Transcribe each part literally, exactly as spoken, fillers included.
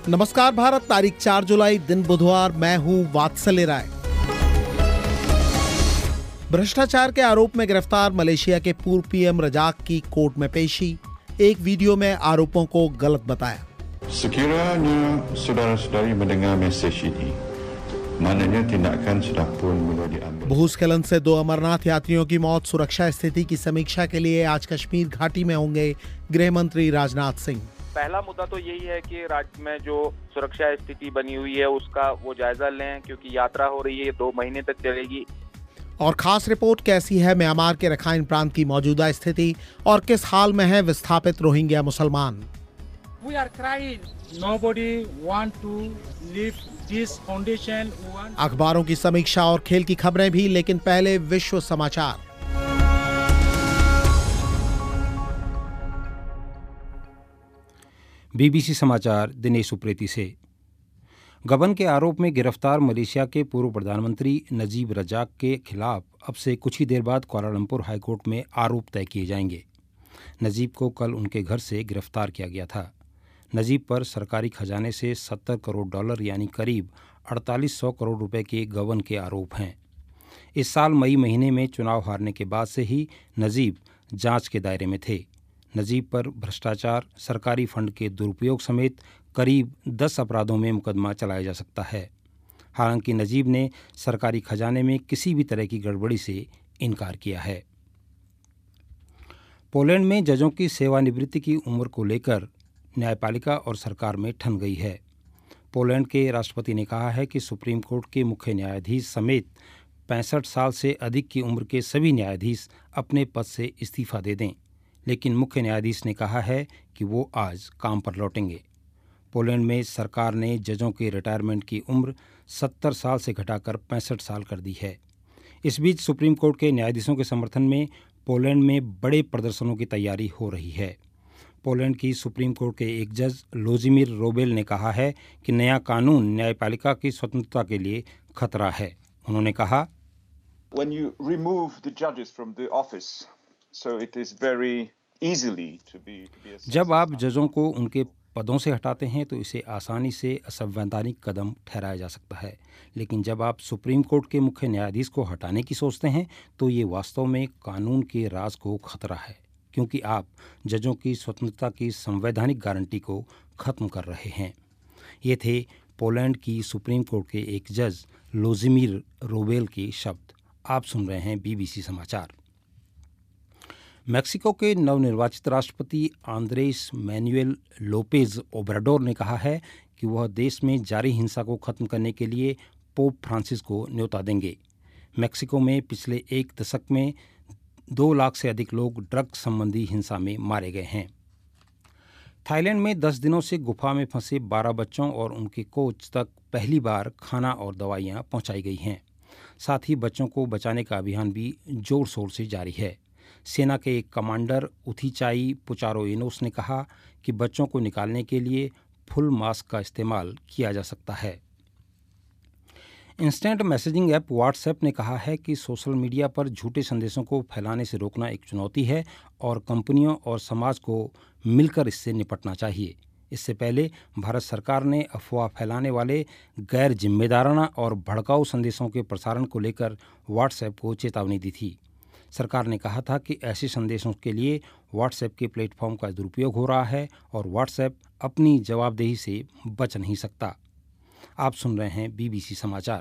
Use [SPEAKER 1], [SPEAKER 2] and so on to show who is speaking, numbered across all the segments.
[SPEAKER 1] नमस्कार भारत, तारीख चार जुलाई, दिन बुधवार। मैं हूं वात्सल्य राय। भ्रष्टाचार के आरोप में गिरफ्तार मलेशिया के पूर्व पीएम रजाक की कोर्ट में पेशी। एक वीडियो में आरोपों को गलत बताया।
[SPEAKER 2] Sekiranya saudara-saudari mendengar mesej ini, maknanya tindakan sudah pun mula diambil.
[SPEAKER 1] भूस्खलन से दो अमरनाथ यात्रियों की मौत। सुरक्षा स्थिति की समीक्षा के लिए आज कश्मीर घाटी में होंगे गृह मंत्री राजनाथ सिंह।
[SPEAKER 3] पहला मुद्दा तो यही है कि राज्य में जो सुरक्षा स्थिति बनी हुई है उसका वो जायजा लें, क्योंकि यात्रा हो रही है, दो महीने तक चलेगी।
[SPEAKER 1] और खास रिपोर्ट, कैसी है म्यांमार के रखाइन प्रांत की मौजूदा स्थिति और किस हाल में है विस्थापित रोहिंग्या मुसलमान।
[SPEAKER 4] We are crying. Nobody want to leave this foundation.
[SPEAKER 1] अखबारों की समीक्षा और खेल की खबरें भी, लेकिन पहले विश्व समाचार।
[SPEAKER 5] बीबीसी समाचार दिनेश उप्रेती से। गबन के आरोप में गिरफ्तार मलेशिया के पूर्व प्रधानमंत्री नजीब रजाक के खिलाफ अब से कुछ ही देर बाद कुआलालंपुर हाईकोर्ट में आरोप तय किए जाएंगे। नजीब को कल उनके घर से गिरफ्तार किया गया था। नजीब पर सरकारी खजाने से सत्तर करोड़ डॉलर यानी करीब अड़तालीस सौ करोड़ रुपए के गबन के आरोप हैं। इस साल मई महीने में चुनाव हारने के बाद से ही नजीब जांच के दायरे में थे। नजीब पर भ्रष्टाचार, सरकारी फंड के दुरुपयोग समेत करीब दस अपराधों में मुकदमा चलाया जा सकता है। हालांकि नजीब ने सरकारी खजाने में किसी भी तरह की गड़बड़ी से इनकार किया है। पोलैंड में जजों की सेवानिवृत्ति की उम्र को लेकर न्यायपालिका और सरकार में ठन गई है। पोलैंड के राष्ट्रपति ने कहा है कि सुप्रीम कोर्ट के मुख्य न्यायाधीश समेत पैंसठ साल से अधिक की उम्र के सभी न्यायाधीश अपने पद से इस्तीफा दे दें, लेकिन मुख्य न्यायाधीश ने कहा है कि वो आज काम पर लौटेंगे। पोलैंड में सरकार ने जजों के रिटायरमेंट की उम्र सत्तर साल से घटाकर पैंसठ साल कर दी है। इस बीच सुप्रीम कोर्ट के न्यायाधीशों के समर्थन में पोलैंड में बड़े प्रदर्शनों की तैयारी हो रही है। पोलैंड की सुप्रीम कोर्ट के एक जज लोजिमिर रोबेल ने कहा है कि नया कानून न्यायपालिका की स्वतंत्रता के लिए खतरा है। उन्होंने कहा,
[SPEAKER 6] When you remove the judges from the office, so it is very easily to be, to be
[SPEAKER 5] जब आप जजों को उनके पदों से हटाते हैं तो इसे आसानी से असंवैधानिक कदम ठहराया जा सकता है, लेकिन जब आप सुप्रीम कोर्ट के मुख्य न्यायाधीश को हटाने की सोचते हैं तो ये वास्तव में कानून के राज को खतरा है, क्योंकि आप जजों की स्वतंत्रता की संवैधानिक गारंटी को खत्म कर रहे हैं। ये थे पोलैंड की सुप्रीम कोर्ट के एक जज लोजिमिर रोबेल के शब्द। आप सुन रहे हैं बीबीसी समाचार। मेक्सिको के नवनिर्वाचित राष्ट्रपति आंद्रेस मैनुएल लोपेज ओब्राडोर ने कहा है कि वह देश में जारी हिंसा को खत्म करने के लिए पोप फ्रांसिस को न्योता देंगे। मेक्सिको में पिछले एक दशक में दो लाख से अधिक लोग ड्रग संबंधी हिंसा में मारे गए हैं। थाईलैंड में दस दिनों से गुफा में फंसे बारह बच्चों और उनके कोच तक पहली बार खाना और दवाइयाँ पहुँचाई गई हैं। साथ ही बच्चों को बचाने का अभियान भी जोर शोर से जारी है। सेना के एक कमांडर उथिचाई पुचारो इनोस ने कहा कि बच्चों को निकालने के लिए फुल मास्क का इस्तेमाल किया जा सकता है। इंस्टेंट मैसेजिंग ऐप व्हाट्सएप ने कहा है कि सोशल मीडिया पर झूठे संदेशों को फैलाने से रोकना एक चुनौती है और कंपनियों और समाज को मिलकर इससे निपटना चाहिए। इससे पहले भारत सरकार ने अफवाह फैलाने वाले गैर जिम्मेदाराना और भड़काऊ संदेशों के प्रसारण को लेकर व्हाट्सएप को चेतावनी दी थी। सरकार ने कहा था कि ऐसे संदेशों के लिए व्हाट्सएप के प्लेटफॉर्म का दुरुपयोग हो रहा है और व्हाट्सएप अपनी जवाबदेही से बच नहीं सकता। आप सुन रहे हैं बीबीसी समाचार।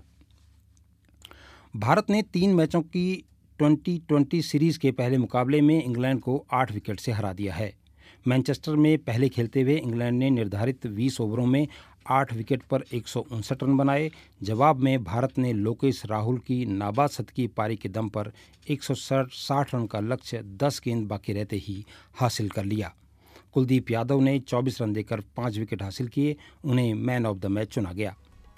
[SPEAKER 5] भारत ने तीन मैचों की ट्वेंटी ट्वेंटी सीरीज के पहले मुकाबले में इंग्लैंड को आठ विकेट से हरा दिया है। मैनचेस्टर में पहले खेलते हुए इंग्लैंड ने निर्धारित बीस ओवरों में आठ विकेट पर एक सौ उनसठ रन बनाए। जवाब में भारत ने लोकेश राहुल की नाबाद शतकीय पारी के दम पर एक सौ साठ रन का लक्ष्य दस गेंद बाकी रहते ही हासिल कर लिया। कुलदीप यादव ने चौबीस रन देकर पाँच विकेट हासिल किए। उन्हें मैन ऑफ द मैच चुना गया।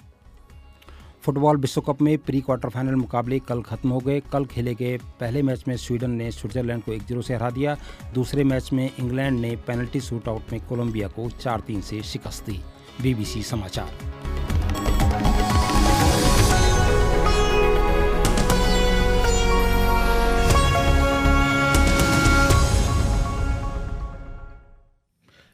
[SPEAKER 5] फुटबॉल विश्व कप में प्री क्वार्टर फाइनल मुकाबले कल खत्म हो गए। कल खेले गए पहले मैच में स्वीडन ने स्विट्जरलैंड को एक जीरो से हरा दिया। दूसरे मैच में इंग्लैंड ने पेनल्टी शूटआउट में कोलंबिया को चार तीन से शिकस्त दी। बीबीसी समाचार।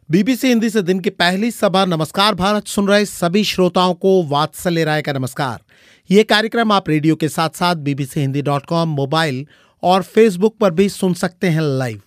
[SPEAKER 1] बीबीसी हिंदी से दिन की पहली सभा नमस्कार भारत सुन रहे सभी श्रोताओं को वात्सल्य राय का नमस्कार। ये कार्यक्रम आप रेडियो के साथ साथ BBC Hindi dot com mobile और फेसबुक पर भी सुन सकते हैं लाइव।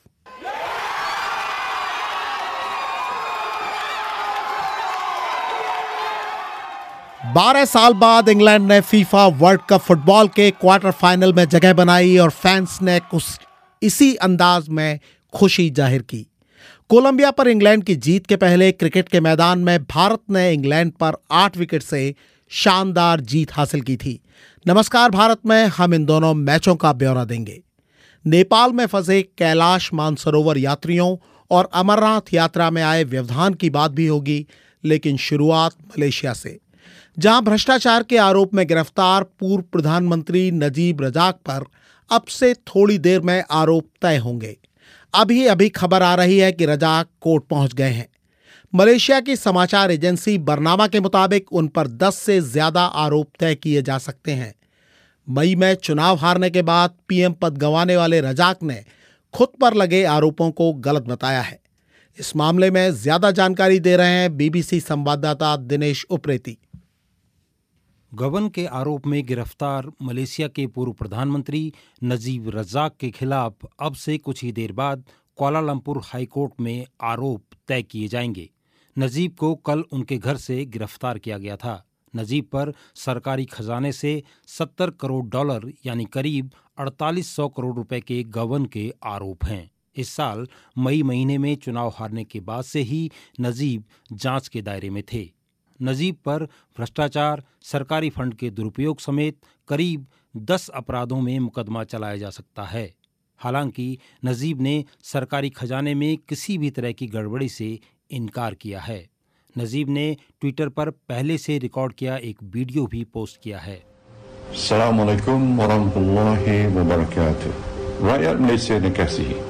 [SPEAKER 1] बारह साल बाद इंग्लैंड ने फीफा वर्ल्ड कप फुटबॉल के क्वार्टर फाइनल में जगह बनाई और फैंस ने कुछ इसी अंदाज में खुशी जाहिर की। कोलंबिया पर इंग्लैंड की जीत के पहले क्रिकेट के मैदान में भारत ने इंग्लैंड पर आठ विकेट से शानदार जीत हासिल की थी। नमस्कार भारत में हम इन दोनों मैचों का ब्यौरा देंगे। नेपाल में फंसे कैलाश मानसरोवर यात्रियों और अमरनाथ यात्रा में आए व्यवधान की बात भी होगी, लेकिन शुरुआत मलेशिया से, जहां भ्रष्टाचार के आरोप में गिरफ्तार पूर्व प्रधानमंत्री नजीब रजाक पर अब से थोड़ी देर में आरोप तय होंगे। अभी अभी खबर आ रही है कि रजाक कोर्ट पहुंच गए हैं। मलेशिया की समाचार एजेंसी बरनामा के मुताबिक उन पर दस से ज्यादा आरोप तय किए जा सकते हैं। मई में चुनाव हारने के बाद पीएम पद गंवाने वाले रजाक ने खुद पर लगे आरोपों को गलत बताया है। इस मामले में ज्यादा जानकारी दे रहे हैं बीबीसी संवाददाता दिनेश उप्रेती।
[SPEAKER 5] गबन के आरोप में गिरफ्तार मलेशिया के पूर्व प्रधानमंत्री नजीब रजाक के खिलाफ अब से कुछ ही देर बाद कुआलालंपुर हाईकोर्ट में आरोप तय किए जाएंगे। नजीब को कल उनके घर से गिरफ्तार किया गया था। नजीब पर सरकारी खजाने से सत्तर करोड़ डॉलर यानी करीब अड़तालीस सौ करोड़ रुपए के गबन के आरोप हैं। इस साल मई महीने में चुनाव हारने के बाद से ही नजीब जांच के दायरे में थे। नजीब पर भ्रष्टाचार, सरकारी फंड के दुरुपयोग समेत करीब दस अपराधों में मुकदमा चलाया जा सकता है। हालांकि नजीब ने सरकारी खजाने में किसी भी तरह की गड़बड़ी से इनकार किया है। नजीब ने ट्विटर पर पहले से रिकॉर्ड किया एक वीडियो भी पोस्ट किया है।
[SPEAKER 2] Assalamualaikum warahmatullahi wabarakatuh. Rakyat Malaysia dikasihi.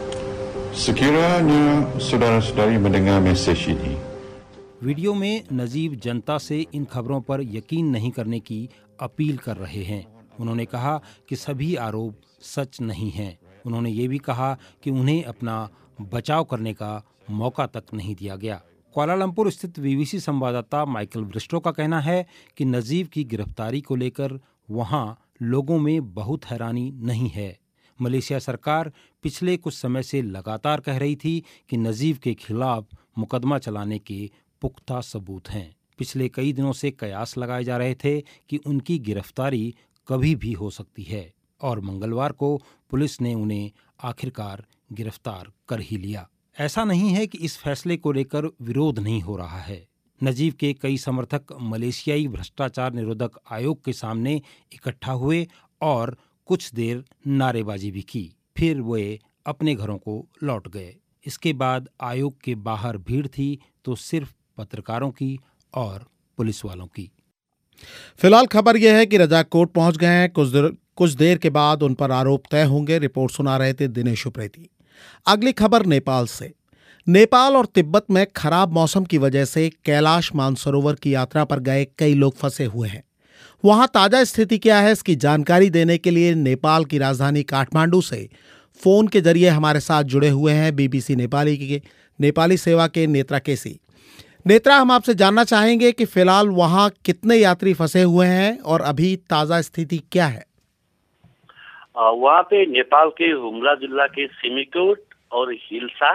[SPEAKER 2] Sekiranya saudara-saudari mendengar mesej ini,
[SPEAKER 5] video में नजीब जनता से इन खबरों पर यकीन नहीं करने की अपील कर रहे हैं। उन्होंने कहा कि सभी आरोप सच नहीं हैं। उन्होंने ये भी कहा कि उन्हें अपना बचाव करने का मौका तक नहीं दिया गया। कुआलालंपुर स्थित बीबीसी संवाददाता माइकल ब्रिस्टो का कहना है कि नजीब की गिरफ्तारी को लेकर वहां लोगों में बहुत हैरानी नहीं है। मलेशिया सरकार पिछले कुछ समय से लगातार कह रही थी कि नजीब के खिलाफ मुकदमा चलाने के पुख्ता सबूत हैं। पिछले कई दिनों से कयास लगाए जा रहे थे कि उनकी गिरफ्तारी कभी भी हो सकती है और मंगलवार को पुलिस ने उन्हें आखिरकार गिरफ्तार कर ही लिया। ऐसा नहीं है कि इस फैसले को लेकर विरोध नहीं हो रहा है। नजीब के कई समर्थक मलेशियाई भ्रष्टाचार निरोधक आयोग के सामने इकट्ठा हुए और कुछ देर नारेबाजी भी की। फिर वे अपने घरों को लौट गए। इसके बाद आयोग के बाहर भीड़ थी तो सिर्फ पत्रकारों की और पुलिस वालों की।
[SPEAKER 1] फिलहाल खबर यह है कि रजाक कोर्ट पहुंच गए हैं। कुछ देर कुछ देर के बाद उन पर आरोप तय होंगे। रिपोर्ट सुना रहे थे दिनेश उप्रेती। अगली खबर नेपाल से। नेपाल और तिब्बत में खराब मौसम की वजह से कैलाश मानसरोवर की यात्रा पर गए कई लोग फंसे हुए हैं। वहां ताजा स्थिति क्या है, इसकी जानकारी देने के लिए नेपाल की राजधानी काठमांडू से फोन के जरिए हमारे साथ जुड़े हुए हैं बीबीसी नेपाली के नेपाली सेवा के नेत्रा केसी। नेत्रा, हम आपसे जानना चाहेंगे कि फिलहाल वहां कितने यात्री फंसे हुए हैं और अभी ताजा स्थिति क्या है?
[SPEAKER 7] वहाँ पे नेपाल के हुम्ला जिला के सिमिकोट और हिल्सा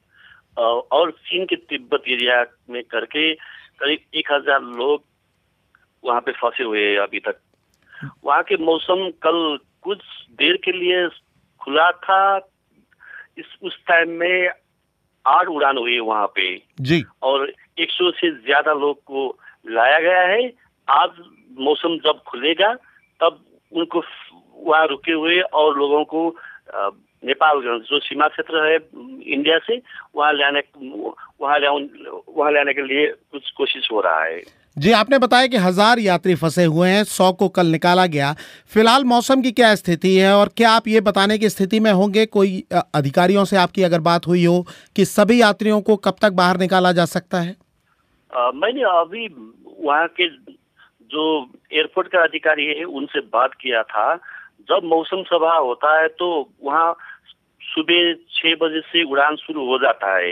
[SPEAKER 7] और चीन के तिब्बत एरिया में करके करीब एक हजार लोग वहाँ पे फंसे हुए हैं अभी तक। वहाँ के मौसम कल कुछ देर के लिए खुला था। इस उस टाइम में आठ उड़ान हुई वहाँ पे
[SPEAKER 1] जी, और
[SPEAKER 7] एक सौ से ज्यादा लोग को लाया गया है। आज मौसम जब खुलेगा तब उनको वहाँ रुके हुए और लोगों को नेपाल जो सीमा क्षेत्र है इंडिया से वहाँ लाने वहाँ वहाँ लाने के लिए कुछ कोशिश हो रहा है।
[SPEAKER 1] जी, आपने बताया कि हजार यात्री फंसे हुए हैं, सौ को कल निकाला गया। फिलहाल मौसम की क्या स्थिति है और क्या आप ये बताने की स्थिति में होंगे, कोई अधिकारियों से आपकी अगर बात हुई हो कि सभी यात्रियों को कब तक बाहर निकाला जा सकता है?
[SPEAKER 7] आ, मैंने अभी वहाँ के जो एयरपोर्ट का अधिकारी है उनसे बात किया था। जब मौसम सभा होता है तो वहाँ सुबह छह बजे से उड़ान शुरू हो जाता है,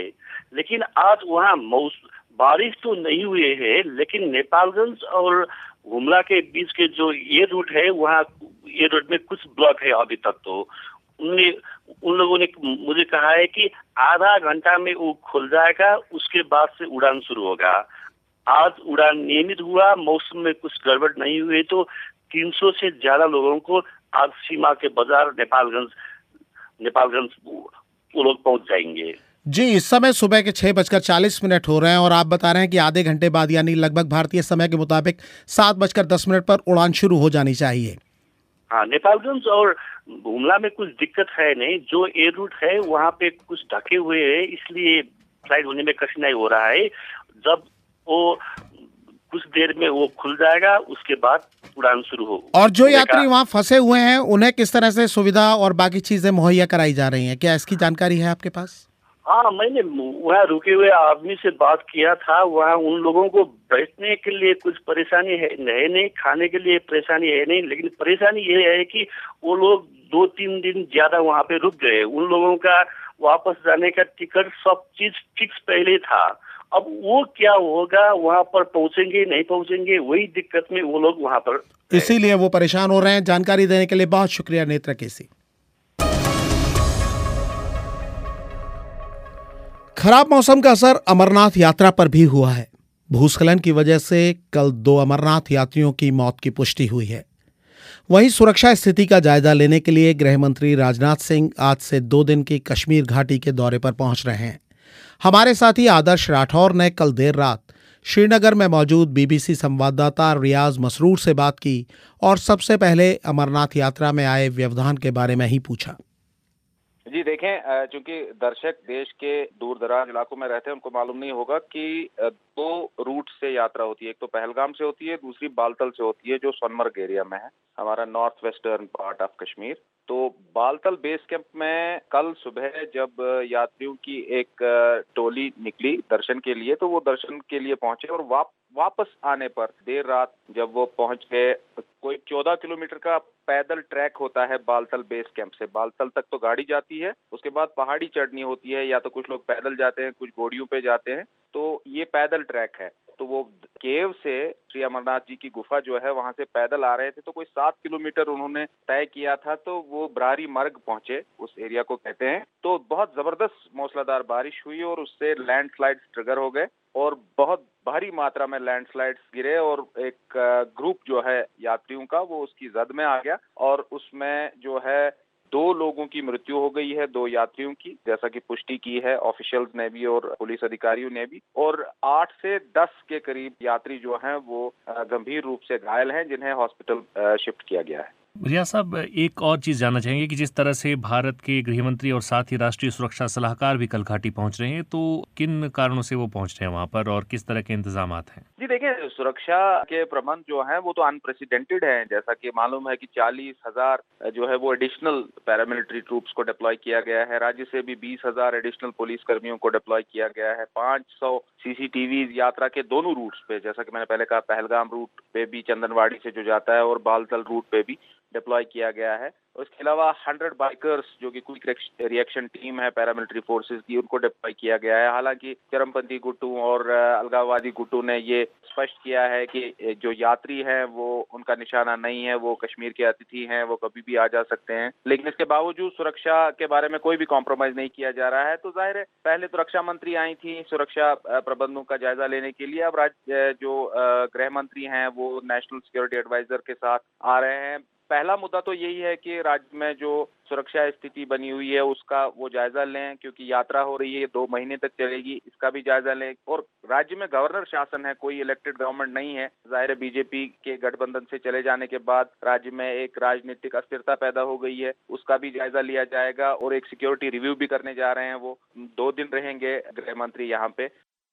[SPEAKER 7] लेकिन आज वहाँ मौसम बारिश तो नहीं हुए है, लेकिन नेपालगंज और हुमला के बीच के जो ये रूट है वहाँ ये रूट में कुछ ब्लॉक है अभी तक। तो उनने उन लोगों ने मुझे कहा है कि आधा घंटा में वो खुल जाएगा, उसके बाद से उड़ान शुरू होगा। आज उड़ान नियमित हुआ, मौसम में कुछ गड़बड़ नहीं हुई, तो तीन सौ से ज्यादा लोगों को आज सीमा के बाजार नेपालगंज नेपालगंज वो लोग पहुंच जाएंगे।
[SPEAKER 1] जी, इस समय सुबह के छह बजकर चालीस मिनट हो रहे हैं और आप बता रहे हैं कि आधे घंटे बाद यानी लगभग भारतीय समय के मुताबिक सात बजकर दस मिनट पर उड़ान शुरू हो जानी चाहिए।
[SPEAKER 7] हाँ, नेपालगंज और हुमला में कुछ दिक्कत है नहीं, जो एयर रूट है वहाँ पे कुछ ढके हुए है, इसलिए फ्लाइट होने में कठिनाई हो रहा है। जब वो कुछ देर में वो खुल जाएगा, उसके बाद उड़ान शुरू हो।
[SPEAKER 1] और जो यात्री वहाँ फंसे हुए हैं उन्हें किस तरह से सुविधा और बाकी चीजें मुहैया कराई जा रही हैं, क्या इसकी जानकारी है आपके पास?
[SPEAKER 7] हाँ, मैंने वहाँ रुके हुए आदमी से बात किया था। वहाँ उन लोगों को बैठने के लिए कुछ परेशानी है नहीं, खाने के लिए परेशानी है नहीं, लेकिन परेशानी ये है कि वो लोग दो तीन दिन ज्यादा वहाँ पे रुक गए। उन लोगों का वापस जाने का टिकट सब चीज फिक्स पहले था। अब वो क्या होगा, वहाँ पर पहुँचेंगे नहीं पहुँचेंगे, वही दिक्कत में वो लोग वहाँ पर,
[SPEAKER 1] इसीलिए वो परेशान हो रहे हैं। जानकारी देने के लिए बहुत शुक्रिया नेत्रा केसी। खराब मौसम का असर अमरनाथ यात्रा पर भी हुआ है। भूस्खलन की वजह से कल दो अमरनाथ यात्रियों की मौत की पुष्टि हुई है। वहीं सुरक्षा स्थिति का जायजा लेने के लिए गृह मंत्री राजनाथ सिंह आज से दो दिन की कश्मीर घाटी के दौरे पर पहुंच रहे हैं। हमारे साथी आदर्श राठौर ने कल देर रात श्रीनगर में मौजूद बीबीसी संवाददाता रियाज मसरूर से बात की और सबसे पहले अमरनाथ यात्रा में आए व्यवधान के बारे में ही पूछा।
[SPEAKER 3] जी देखें, चूंकि दर्शक देश के दूर दराज इलाकों में रहते हैं, उनको मालूम नहीं होगा कि दो रूट से यात्रा होती है। एक तो पहलगाम से होती है, दूसरी बालतल से होती है, जो सोनमर्ग एरिया में है, हमारा north western part of Kashmir. तो बालतल बेस कैंप में कल सुबह जब यात्रियों की एक टोली निकली दर्शन के लिए, तो वो दर्शन के लिए पहुंचे और वाप वापस आने पर देर रात जब वो पहुंच गए, कोई चौदह किलोमीटर का पैदल ट्रैक होता है बालतल बेस कैंप से। बालतल तक तो गाड़ी जाती है, उसके बाद पहाड़ी चढ़नी होती है, या तो कुछ लोग पैदल जाते हैं, कुछ घोड़ियों पे जाते हैं। तो ये पैदल ट्रैक है। तो वो केव से श्री अमरनाथ जी की गुफा जो है वहां से पैदल आ रहे थे, तो कोई सात किलोमीटर उन्होंने तय किया था। तो वो ब्रारी मर्ग पहुंचे, उस एरिया को कहते हैं। तो बहुत जबरदस्त मूसलाधार बारिश हुई और उससे लैंडस्लाइड्स ट्रिगर हो गए और बहुत भारी मात्रा में लैंडस्लाइड्स गिरे और एक ग्रुप जो है यात्रियों का वो उसकी जद में आ गया और उसमें जो है दो लोगों की मृत्यु हो गई है, दो यात्रियों की, जैसा कि पुष्टि की है ऑफिशियल्स ने भी और पुलिस अधिकारियों ने भी। और आठ से दस के करीब यात्री जो हैं वो गंभीर रूप से घायल हैं, जिन्हें हॉस्पिटल शिफ्ट किया गया है।
[SPEAKER 8] रियाज साहब, एक और चीज़ जानना चाहेंगे कि जिस तरह से भारत के गृह मंत्री और साथ ही राष्ट्रीय सुरक्षा सलाहकार भी कल घाटी पहुंच रहे हैं, तो किन कारणों से वो पहुंच रहे हैं वहां पर और किस तरह के इंतजाम हैं?
[SPEAKER 3] जी देखिए, सुरक्षा के प्रबंध जो हैं वो तो अनप्रेसिडेंटेड हैं। जैसा कि मालूम है कि चालीस हजार जो है वो एडिशनल पैरामिलिट्री ट्रूप्स को डिप्लॉय किया गया है। राज्य से भी बीस हजार एडिशनल पुलिस कर्मियों को डिप्लॉय किया गया है। पाँच सौ सीसीटीवी यात्रा के दोनों रूट्स पे, जैसा कि मैंने पहले कहा, पहलगाम रूट पे भी चंदनवाड़ी से जो जाता है और बालतल रूट पे भी डिप्लॉय किया गया है। उसके अलावा हंड्रेड बाइकर्स जो कि क्विक रिएक्शन टीम है पैरामिलिट्री फोर्सेस की, उनको डिप्लॉय किया गया है। हालांकि चरमपंथी गुट्टू और अलगाववादी गुट्टू ने ये स्पष्ट किया है कि जो यात्री हैं वो उनका निशाना नहीं है, वो कश्मीर के अतिथि हैं, वो कभी भी आ जा सकते हैं। लेकिन इसके बावजूद सुरक्षा के बारे में कोई भी कॉम्प्रोमाइज नहीं किया जा रहा है। तो जाहिर है, पहले तो रक्षा मंत्री आई थी सुरक्षा प्रबंधों का जायजा लेने के लिए, अब राज्य जो गृह मंत्री हैं वो नेशनल सिक्योरिटी एडवाइजर के साथ आ रहे हैं। पहला मुद्दा तो यही है कि राज्य में जो सुरक्षा स्थिति बनी हुई है उसका वो जायजा लें, क्योंकि यात्रा हो रही है, दो महीने तक चलेगी, इसका भी जायजा लें। और राज्य में गवर्नर शासन है, कोई इलेक्टेड गवर्नमेंट नहीं है। जाहिर है, बीजेपी के गठबंधन से चले जाने के बाद राज्य में एक राजनीतिक अस्थिरता पैदा हो गई है, उसका भी जायजा लिया जाएगा। और एक सिक्योरिटी रिव्यू भी करने जा रहे हैं। वो दो दिन रहेंगे गृह मंत्री यहाँ पे।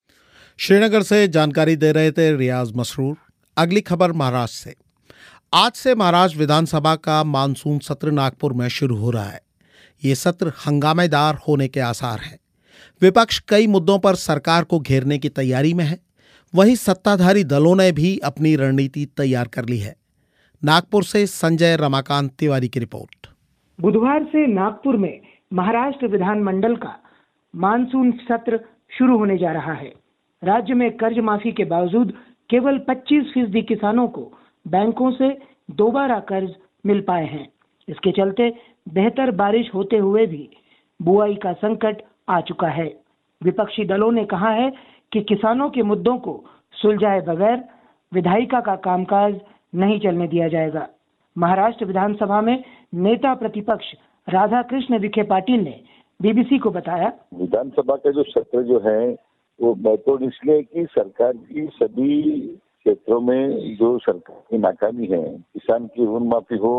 [SPEAKER 1] श्रीनगर से जानकारी दे रहे थे रियाज मसरूर। अगली खबर महाराष्ट्र से। आज से महाराष्ट्र विधानसभा का मानसून सत्र नागपुर में शुरू हो रहा है। ये सत्र हंगामेदार होने के आसार हैं। विपक्ष कई मुद्दों पर सरकार को घेरने की तैयारी में है, वहीं सत्ताधारी दलों ने भी अपनी रणनीति तैयार कर ली है। नागपुर से संजय रमाकांत तिवारी की रिपोर्ट।
[SPEAKER 9] बुधवार से नागपुर में महाराष्ट्र विधानमंडल का मानसून सत्र शुरू होने जा रहा है। राज्य में कर्ज माफी के बावजूद केवल पच्चीस फीसदी किसानों को बैंकों से दोबारा कर्ज मिल पाए हैं। इसके चलते बेहतर बारिश होते हुए भी बुआई का संकट आ चुका है। विपक्षी दलों ने कहा है कि किसानों के मुद्दों को सुलझाए बगैर विधायिका का कामकाज नहीं चलने दिया जाएगा। महाराष्ट्र विधानसभा में नेता प्रतिपक्ष राधा कृष्ण विखे पाटिल ने बीबीसी को बताया,
[SPEAKER 10] विधानसभा का जो सत्र जो है वो महत्वपूर्ण इसलिए कि सरकार की सभी क्षेत्रों में जो सरकार की नाकामी है, किसान की ऋण माफी हो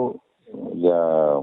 [SPEAKER 10] या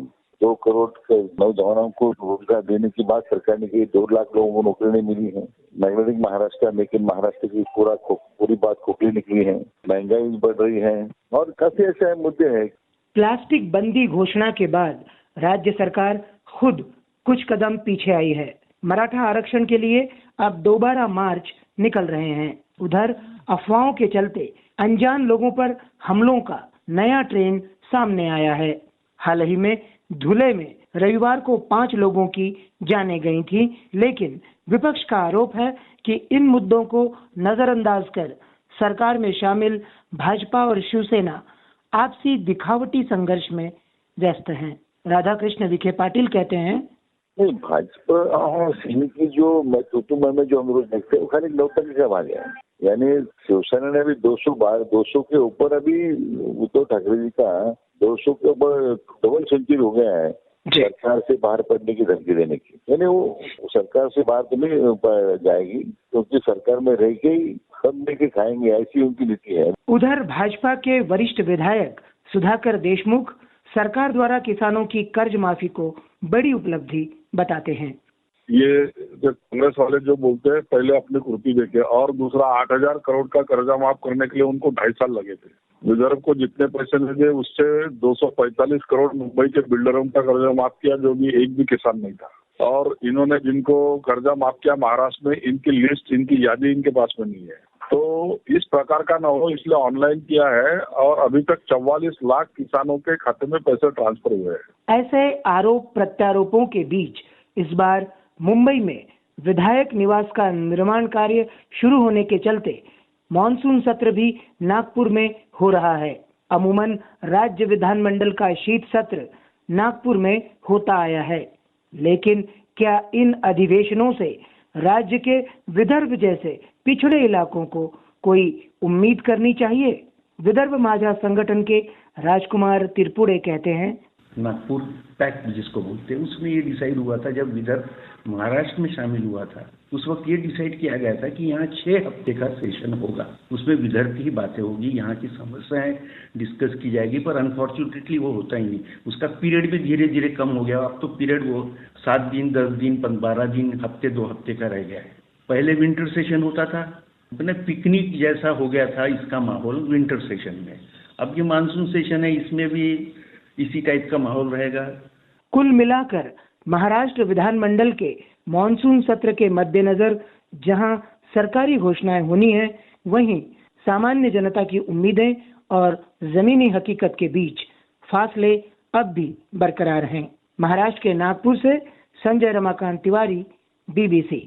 [SPEAKER 10] दो करोड़ के नौजवानों को रोजगार देने की बात सरकार ने की, दो लाख लोगों को नौकरी नहीं मिली है, magnetic Maharashtra make in Maharashtra की पूरा पूरी बात खोखली निकली है, महंगाई बढ़ रही है और काफी ऐसे मुद्दे हैं।
[SPEAKER 9] प्लास्टिक बंदी घोषणा के बाद राज्य सरकार खुद कुछ कदम पीछे आई है। मराठा आरक्षण के लिए अब दोबारा मार्च निकल रहे हैं। उधर अफवाहों के चलते अनजान लोगों पर हमलों का नया ट्रेंड सामने आया है। हाल ही में धुले में रविवार को पांच लोगों की जानें गई थी, लेकिन विपक्ष का आरोप है कि इन मुद्दों को नजरअंदाज कर सरकार में शामिल भाजपा और शिवसेना आपसी दिखावटी संघर्ष में व्यस्त हैं। राधा कृष्ण विखे पाटिल कहते हैं,
[SPEAKER 10] नहीं, भाजपा और सिंह की जो कुटुंब में जो हम रोज देखते हैं वो खाली नौटंकी का भाग है। यानी शिवसेना ने अभी दो सौ बार दो सौ के ऊपर अभी उद्धव ठाकरे जी का दो सौ के ऊपर डबल सेंचुरी हो गया है सरकार से बाहर पड़ने की धमकी देने की। यानी वो सरकार से बाहर तो नहीं जाएगी क्योंकि सरकार में रह के ही सब लेके खाएंगे, ऐसी उनकी नीति है।
[SPEAKER 9] उधर भाजपा के वरिष्ठ विधायक सुधाकर देशमुख सरकार द्वारा किसानों की कर्ज माफी को बड़ी उपलब्धि बताते हैं।
[SPEAKER 11] ये कांग्रेस वाले जो बोलते हैं पहले अपनी कुर्सी देखे, और दूसरा आठ हजार करोड़ का कर्जा माफ करने के लिए उनको ढाई साल लगे थे। रिजर्व को जितने पैसे लगे उससे दो सौ पैंतालीस करोड़ मुंबई के बिल्डरों का कर्जा माफ किया, जो भी एक भी किसान नहीं था। और इन्होंने जिनको कर्जा माफ किया महाराष्ट्र में, इनकी लिस्ट, इनकी यादी इनके पास में नहीं है। तो इस प्रकार का न हो इसलिए ऑनलाइन किया है और अभी तक चौवालीस लाख किसानों के खाते में पैसे ट्रांसफर हुए हैं।
[SPEAKER 9] ऐसे आरोप प्रत्यारोपों के बीच इस बार मुंबई में विधायक निवास का निर्माण कार्य शुरू होने के चलते मॉनसून सत्र भी नागपुर में हो रहा है। अमूमन राज्य विधानमंडल का शीत सत्र नागपुर में होता आया है, लेकिन क्या इन अधिवेशनों से राज्य के विदर्भ जैसे पिछड़े इलाकों को कोई उम्मीद करनी चाहिए? विदर्भ माझा संगठन के राजकुमार तिरपुड़े कहते हैं,
[SPEAKER 12] नागपुर पैक्ट जिसको बोलते हैं, उसमें ये डिसाइड हुआ था जब विदर्भ महाराष्ट्र में शामिल हुआ था, उस वक्त ये डिसाइड किया गया था कि यहाँ छह हफ्ते का सेशन होगा, उसमें विदर्भ की ही बातें होगी, यहाँ की समस्याएं डिस्कस की जाएगी। पर अनफॉर्चुनेटली वो होता ही नहीं, उसका पीरियड भी धीरे धीरे कम हो गया। अब तो पीरियड वो सात दिन दस दिन बारह दिन हफ्ते दो हफ्ते का रह गया है। पहले विंटर सेशन होता था, अपने पिकनिक जैसा हो गया था इसका माहौल विंटर सेशन में। अब ये मानसून सेशन है, इसमें भी इसी टाइप का माहौल रहेगा।
[SPEAKER 9] कुल मिलाकर महाराष्ट्र विधानमंडल के मॉनसून सत्र के मद्देनजर जहां सरकारी घोषणाएं होनी है, वहीं सामान्य जनता की उम्मीदें और जमीनी हकीकत के बीच फासले अब भी बरकरार हैं। महाराष्ट्र के नागपुर से संजय रमाकांत तिवारी, बीबीसी।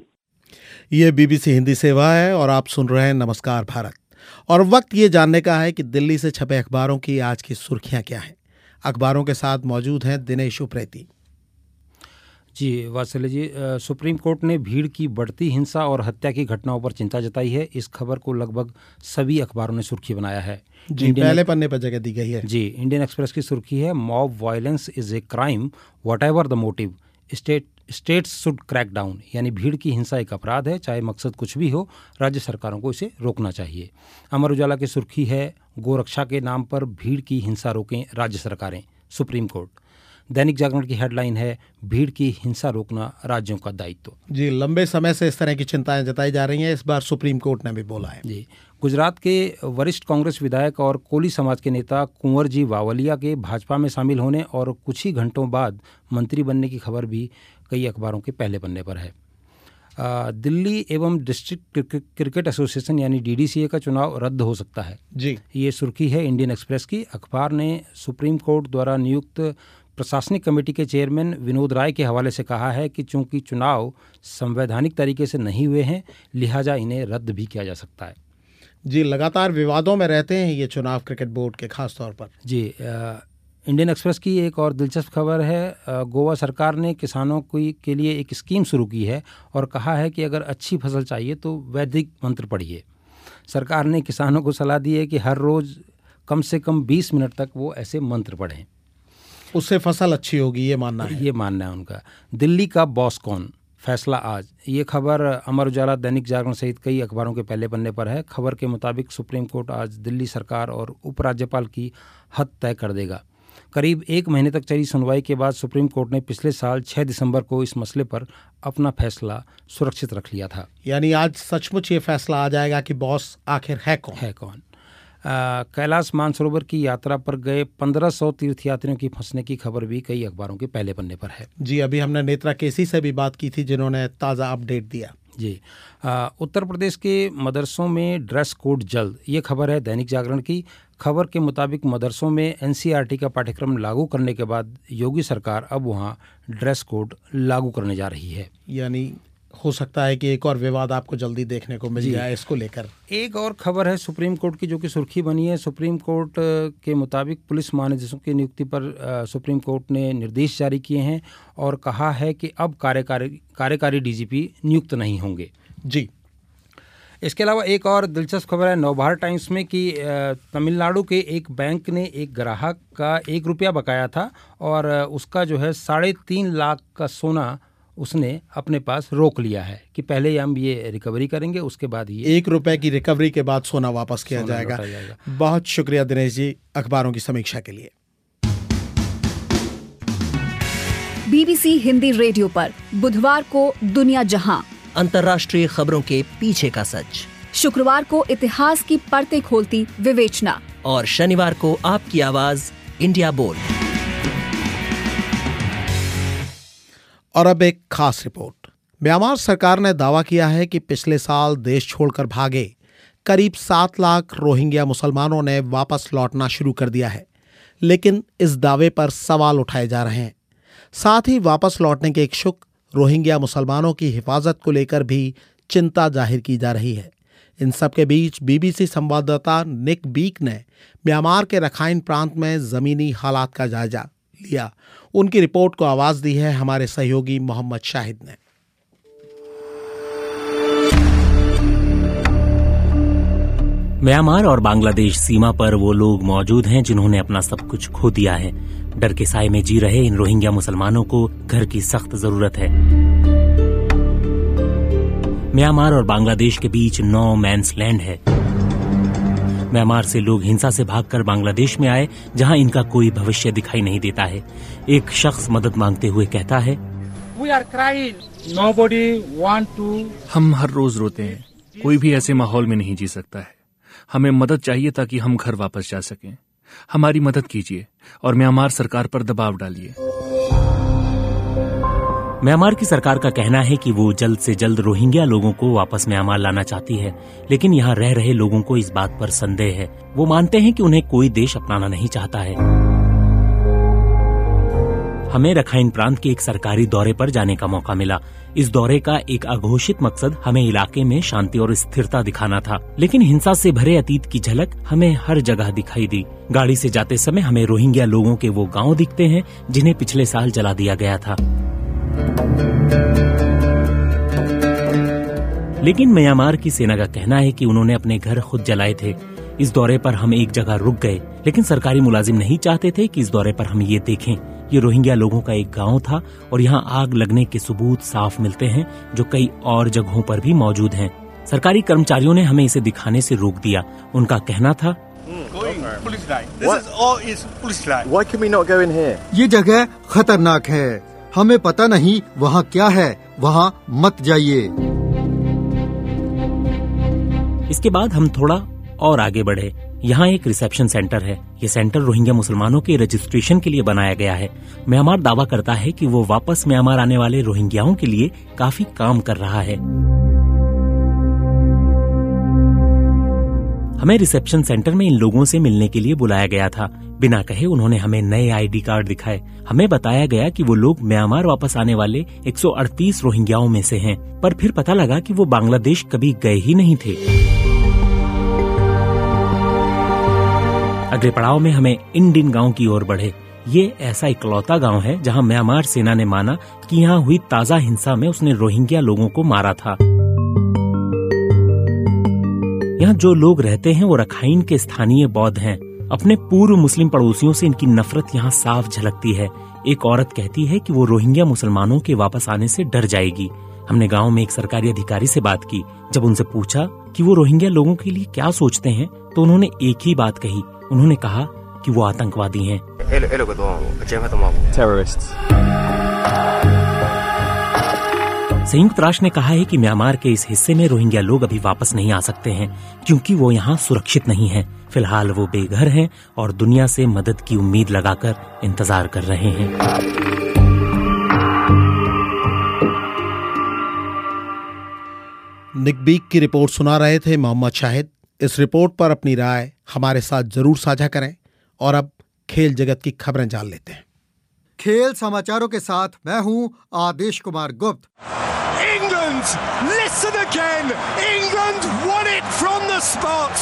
[SPEAKER 1] ये बीबीसी हिंदी सेवा है और आप सुन रहे हैं नमस्कार भारत। और वक्त ये जानने का है कि दिल्ली से छपे अखबारों की आज की सुर्खियां क्या हैं। अखबारों के साथ मौजूद हैं दिनेश उप्रेती।
[SPEAKER 5] जी वात्सल्य जी, सुप्रीम कोर्ट ने भीड़ की बढ़ती हिंसा और हत्या की घटनाओं पर चिंता जताई है। इस खबर को लगभग सभी अखबारों ने सुर्खी बनाया है।
[SPEAKER 1] जी, पहले पन्ने पर जगह दी गई है।
[SPEAKER 5] जी, इंडियन एक्सप्रेस की सुर्खी है, mob violence is a crime whatever the motive, state states should crack down. यानी भीड़ की हिंसा एक अपराध है, चाहे मकसद कुछ भी हो, राज्य सरकारों को इसे रोकना चाहिए। अमर उजाला की सुर्खी है, गोरक्षा के नाम पर भीड़ की हिंसा रोकें राज्य सरकारें, सुप्रीम कोर्ट। दैनिक जागरण की हेडलाइन है, भीड़ की हिंसा रोकना राज्यों का दायित्व।
[SPEAKER 1] जी, लंबे समय से इस तरह की चिंताएं जताई जा रही हैं, इस बार सुप्रीम कोर्ट ने भी बोला है।
[SPEAKER 5] जी, गुजरात के वरिष्ठ कांग्रेस विधायक और कोली समाज के नेता कुंवर जी वावलिया के भाजपा में शामिल होने और कुछ ही घंटों बाद मंत्री बनने की खबर भी कई अखबारों के पहले पन्ने पर है। आ, दिल्ली एवं डिस्ट्रिक्ट क्रिकेट एसोसिएशन यानी डीडीसीए का चुनाव रद्द हो सकता है।
[SPEAKER 1] जी,
[SPEAKER 5] ये सुर्खी है इंडियन एक्सप्रेस की। अखबार ने सुप्रीम कोर्ट द्वारा नियुक्त प्रशासनिक कमेटी के चेयरमैन विनोद राय के हवाले से कहा है कि चूंकि चुनाव संवैधानिक तरीके से नहीं हुए हैं, लिहाजा इन्हें रद्द भी किया जा सकता है।
[SPEAKER 1] जी, लगातार विवादों में रहते हैं ये चुनाव क्रिकेट बोर्ड के खास तौर पर।
[SPEAKER 5] जी, आ, इंडियन एक्सप्रेस की एक और दिलचस्प खबर है, गोवा सरकार ने किसानों की के लिए एक स्कीम शुरू की है और कहा है कि अगर अच्छी फसल चाहिए तो वैदिक मंत्र पढ़िए। सरकार ने किसानों को सलाह दी है कि हर रोज़ कम से कम बीस मिनट तक वो ऐसे मंत्र पढ़ें,
[SPEAKER 1] उससे फसल अच्छी होगी, ये मानना है
[SPEAKER 5] ये मानना है उनका। दिल्ली का बॉस कौन, फैसला आज, ये खबर अमर उजाला, दैनिक जागरण सहित कई अखबारों के पहले पन्ने पर है। खबर के मुताबिक सुप्रीम कोर्ट आज दिल्ली सरकार और उपराज्यपाल की हद तय कर देगा। करीब एक महीने तक चली सुनवाई के बाद सुप्रीम कोर्ट ने पिछले साल छह दिसंबर को इस मसले पर अपना फैसला सुरक्षित रख लिया था।
[SPEAKER 1] यानी आज सचमुच ये फैसला आ जाएगा कि बॉस आखिर है कौन
[SPEAKER 5] है कौन कैलाश मानसरोवर की यात्रा पर गए पंद्रह सौ तीर्थयात्रियों की फंसने की खबर भी कई अखबारों के पहले पन्ने पर है।
[SPEAKER 1] जी, अभी हमने नेत्रा केसी से भी बात की थी जिन्होंने ताज़ा अपडेट दिया।
[SPEAKER 5] जी, आ, उत्तर प्रदेश के मदरसों में ड्रेस कोड जल्द, ये खबर है दैनिक जागरण की। खबर के मुताबिक मदरसों में एनसीईआरटी का पाठ्यक्रम लागू करने के बाद योगी सरकार अब वहां ड्रेस कोड लागू करने जा रही है।
[SPEAKER 1] यानी हो सकता है कि एक और विवाद आपको जल्दी देखने को मिल जाए इसको लेकर।
[SPEAKER 5] एक और खबर है सुप्रीम कोर्ट की जो कि सुर्खी बनी है। सुप्रीम कोर्ट के मुताबिक पुलिस महानिदेशक की नियुक्ति पर सुप्रीम कोर्ट ने निर्देश जारी किए हैं और कहा है कि अब कार्यकारी कार्यकारी डीजीपी नियुक्त नहीं होंगे।
[SPEAKER 1] जी,
[SPEAKER 5] इसके अलावा एक और दिलचस्प खबर है नवभारत टाइम्स में कि तमिलनाडु के एक बैंक ने एक ग्राहक का एक रुपया बकाया था और उसका जो है साढ़े तीन लाख का सोना उसने अपने पास रोक लिया है कि पहले हम ये रिकवरी करेंगे, उसके बाद ये
[SPEAKER 1] एक रुपए की रिकवरी के बाद सोना वापस किया सोना जाएगा।, जाएगा बहुत शुक्रिया दिनेश जी अखबारों की समीक्षा के लिए।
[SPEAKER 13] बीबीसी हिंदी रेडियो पर बुधवार को दुनिया जहां,
[SPEAKER 14] अंतर्राष्ट्रीय खबरों के पीछे का सच,
[SPEAKER 13] शुक्रवार को इतिहास की परतें खोलती विवेचना
[SPEAKER 14] और शनिवार को आपकी आवाज इंडिया बोल।
[SPEAKER 1] और अब एक खास रिपोर्ट। म्यांमार सरकार ने दावा किया है कि पिछले साल देश छोड़कर भागे करीब सात लाख रोहिंग्या मुसलमानों ने वापस लौटना शुरू कर दिया है, लेकिन इस दावे पर सवाल उठाए जा रहे हैं। साथ ही वापस लौटने के इच्छुक रोहिंग्या मुसलमानों की हिफाजत को लेकर भी चिंता जाहिर की जा रही है। इन सब के बीच बीबीसी संवाददाता निक बीक ने म्यांमार के रखाइन प्रांत में जमीनी हालात का जायजा लिया। उनकी रिपोर्ट को आवाज दी है हमारे सहयोगी मोहम्मद शाहिद ने।
[SPEAKER 15] म्यांमार और बांग्लादेश सीमा पर वो लोग मौजूद हैं जिन्होंने अपना सब कुछ खो दिया है। डर के साए में जी रहे इन रोहिंग्या मुसलमानों को घर की सख्त जरूरत है। म्यांमार और बांग्लादेश के बीच नो मैंस लैंड है। म्यांमार से लोग हिंसा से भागकर बांग्लादेश में आए, जहां इनका कोई भविष्य दिखाई नहीं देता है। एक शख्स मदद मांगते हुए कहता है,
[SPEAKER 4] We are crying. Nobody want to...
[SPEAKER 8] हम हर रोज रोते हैं, कोई भी ऐसे माहौल में नहीं जी सकता है। हमें मदद चाहिए ताकि हम घर वापस जा सकें। हमारी मदद कीजिए और म्यांमार सरकार पर दबाव डालिए।
[SPEAKER 15] म्यांमार की सरकार का कहना है कि वो जल्द से जल्द रोहिंग्या लोगों को वापस म्यांमार लाना चाहती है, लेकिन यहाँ रह रहे लोगों को इस बात पर संदेह है। वो मानते हैं कि उन्हें कोई देश अपनाना नहीं चाहता है। हमें रखाइन प्रांत के एक सरकारी दौरे पर जाने का मौका मिला। इस दौरे का एक अघोषित मकसद हमें इलाके में शांति और स्थिरता दिखाना था, लेकिन हिंसा से भरे अतीत की झलक हमें हर जगह दिखाई दी। गाड़ी से जाते समय हमें रोहिंग्या लोगों के वो गांव दिखते हैं जिन्हें पिछले साल जला दिया गया था। लेकिन म्यांमार की सेना का कहना है कि उन्होंने अपने घर खुद जलाए थे। इस दौरे पर हम एक जगह रुक गए, लेकिन सरकारी मुलाजिम नहीं चाहते थे कि इस दौरे पर हम ये देखें। ये रोहिंग्या लोगों का एक गांव था और यहाँ आग लगने के सबूत साफ मिलते हैं, जो कई और जगहों पर भी मौजूद हैं। सरकारी कर्मचारियों ने हमें इसे दिखाने से रोक दिया। उनका कहना था,
[SPEAKER 16] ये जगह खतरनाक है, हमें पता नहीं वहाँ क्या है, वहाँ मत जाइए।
[SPEAKER 15] इसके बाद हम थोड़ा और आगे बढ़े। यहाँ एक रिसेप्शन सेंटर है। ये सेंटर रोहिंग्या मुसलमानों के रजिस्ट्रेशन के लिए बनाया गया है। म्यांमार दावा करता है कि वो वापस म्यांमार आने वाले रोहिंग्याओं के लिए काफी काम कर रहा है। हमें रिसेप्शन सेंटर में इन लोगों से मिलने के लिए बुलाया गया था। बिना कहे उन्होंने हमें नए आईडी कार्ड दिखाए। हमें बताया गया कि वो लोग म्यांमार वापस आने वाले एक सौ अड़तीस रोहिंग्याओं में से हैं, पर फिर पता लगा कि वो बांग्लादेश कभी गए ही नहीं थे। अगले पड़ाव में हमें इंडिन गांव की ओर बढ़े। ये ऐसा इकलौता गांव है जहां म्यांमार सेना ने माना कि यहाँ हुई ताजा हिंसा में उसने रोहिंग्या लोगों को मारा था। यहाँ जो लोग रहते हैं वो रखाइन के स्थानीय बौद्ध हैं। अपने पूर्व मुस्लिम पड़ोसियों से इनकी नफरत यहाँ साफ झलकती है। एक औरत कहती है कि वो रोहिंग्या मुसलमानों के वापस आने से डर जाएगी। हमने गांव में एक सरकारी अधिकारी से बात की। जब उनसे पूछा कि वो रोहिंग्या लोगों के लिए क्या सोचते हैं, तो उन्होंने एक ही बात कही। उन्होंने कहा कि वो आतंकवादी हैं। संयुक्त राष्ट्र ने कहा है कि म्यांमार के इस हिस्से में रोहिंग्या लोग अभी वापस नहीं आ सकते हैं क्योंकि वो यहाँ सुरक्षित नहीं हैं। फिलहाल वो बेघर हैं और दुनिया से मदद की उम्मीद लगाकर इंतजार कर रहे हैं।
[SPEAKER 1] निक बीक की रिपोर्ट सुना रहे थे मोहम्मद शाहिद। इस रिपोर्ट पर अपनी राय हमारे साथ जरूर साझा करें। और अब खेल जगत की खबरें जान लेते हैं।
[SPEAKER 16] खेल समाचारों के साथ मैं हूं आदेश कुमार गुप्त।
[SPEAKER 17] England, listen again. England won it from the spot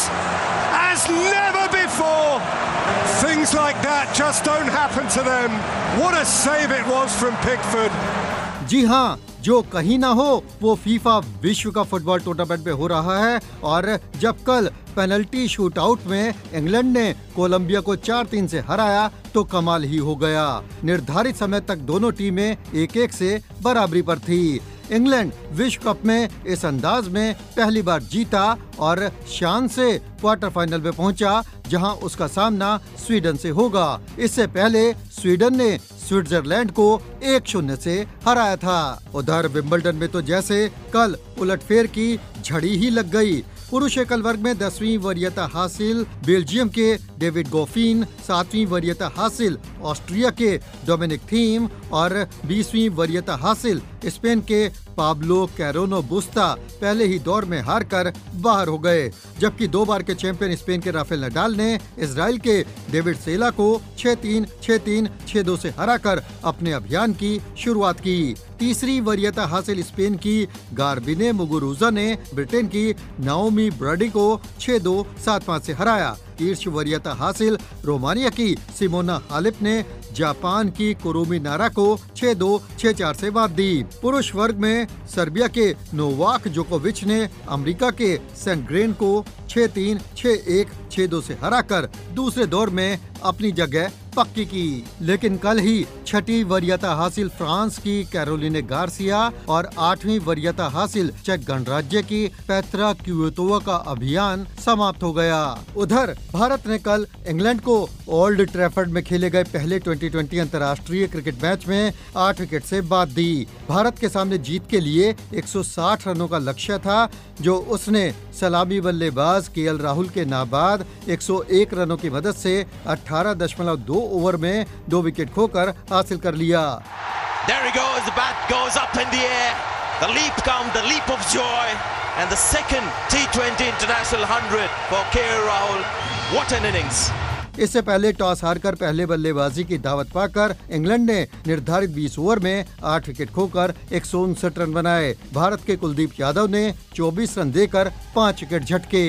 [SPEAKER 17] as never before. Things like that just don't happen to them. What a save it was from Pickford.
[SPEAKER 16] जी हाँ, जो कहीं ना हो वो फीफा विश्व का फुटबॉल टूर्नामेंट में हो रहा है। और जब कल पेनल्टी शूटआउट में इंग्लैंड ने कोलंबिया को चार तीन से हराया तो कमाल ही हो गया। निर्धारित समय तक दोनों टीमें एक एक से बराबरी पर थी। इंग्लैंड विश्व कप में इस अंदाज में पहली बार जीता और शान से क्वार्टर फाइनल में पहुंचा, जहां उसका सामना स्वीडन से होगा। इससे पहले स्वीडन ने स्विट्जरलैंड को एक शून्य से हराया था। उधर विंबलडन में तो जैसे कल उलटफेर की झड़ी ही लग गई। पुरुष एकल वर्ग में दसवीं वरीयता हासिल बेल्जियम के डेविड गोफिन, सातवीं वरीयता हासिल ऑस्ट्रिया के डोमिनिक थीम और बीसवीं वरीयता हासिल स्पेन के पाब्लो कैरोनो बुस्ता पहले ही दौर में हारकर बाहर हो गए। जबकि दो बार के चैंपियन स्पेन के राफेल नडाल ने इजराइल के डेविड सेला को छह तीन, छह तीन, छह दो से हराकर अपने अभियान की शुरुआत की। तीसरी वरीयता हासिल स्पेन की गार्बिने मुगुरुजा ने ब्रिटेन की नाओमी ब्रडी को छह दो, सात पाँच से हराया। शीर्ष वरीयता हासिल रोमानिया की सिमोना हालेप ने जापान की कुरुमी नारा को छह दो, छह चार से मात दी। पुरुष वर्ग में सर्बिया के नोवाक जोकोविच ने अमेरिका के सेंग्रेन को छह तीन, छह एक, छह दो से हराकर दूसरे दौर में अपनी जगह पक्की की। लेकिन कल ही छठी वरीयता हासिल फ्रांस की कैरोलिने गार्सिया और आठवीं वरीयता हासिल चेक गणराज्य की पेत्रा क्विटोवा का अभियान समाप्त हो गया। उधर भारत ने कल इंग्लैंड को ओल्ड ट्रैफर्ड में खेले गए पहले ट्वेंटी ट्वेंटी अंतर्राष्ट्रीय क्रिकेट मैच में आठ विकेट से बात दी। भारत के सामने जीत के लिए एक सौ साठ रनों का लक्ष्य था, जो उसने सलामी बल्लेबाज के एल राहुल के नाबाद एक सौ एक रनों की मदद से अठारह दशमलव दो ओवर में दो विकेट खोकर हासिल कर लिया।
[SPEAKER 18] There he goes, the bat goes up in the air. The leap comes, the leap of joy, and the second T twenty International hundred for K L Rahul. What an innings!
[SPEAKER 16] इससे पहले toss हारकर पहले बल्लेबाजी की दावत पाकर England ने निर्धारित बीस ओवर में आठ विकेट खोकर एक सौ उनसठ रन बनाए। भारत के कुलदीप यादव ने चौबीस रन देकर पाँच विकेट झटके।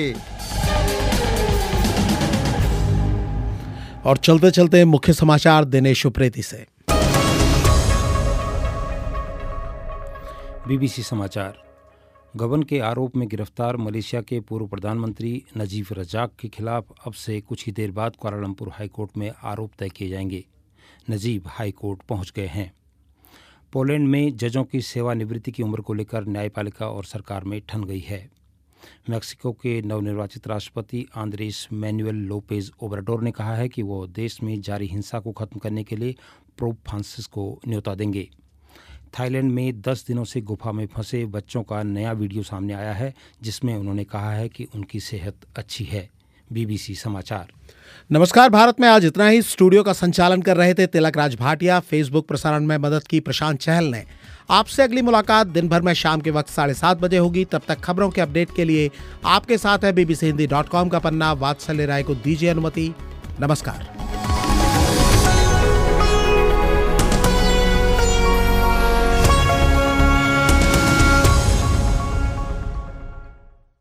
[SPEAKER 1] और चलते चलते मुख्य समाचार दिनेश उप्रेती से।
[SPEAKER 5] बीबीसी समाचार। गबन के आरोप में गिरफ्तार मलेशिया के पूर्व प्रधानमंत्री नजीब रजाक के खिलाफ अब से कुछ ही देर बाद कुआलालंपुर हाईकोर्ट में आरोप तय किए जाएंगे। नजीब हाईकोर्ट पहुंच गए हैं। पोलैंड में जजों की सेवानिवृत्ति की उम्र को लेकर न्यायपालिका और सरकार में ठन गई है। मैक्सिको के नवनिर्वाचित राष्ट्रपति आंद्रेस मैनुएल लोपेज ओब्राडोर ने कहा है कि वो देश में जारी हिंसा को खत्म करने के लिए पोप फ्रांसिस को न्योता देंगे। थाईलैंड में दस दिनों से गुफा में फंसे बच्चों का नया वीडियो सामने आया है, जिसमें उन्होंने कहा है कि उनकी सेहत अच्छी है। बीबीसी समाचार।
[SPEAKER 1] नमस्कार भारत में आज इतना ही। स्टूडियो का संचालन कर रहे थे तिलक राज भाटिया। फेसबुक प्रसारण में मदद की प्रशांत चहल ने। आपसे अगली मुलाकात दिन भर में शाम के वक्त साढ़े सात बजे होगी। तब तक खबरों के अपडेट के लिए आपके साथ है बीबीसी हिंदी डॉट कॉम का पन्ना। वात्सल्य राय को दीजिए अनुमति। नमस्कार।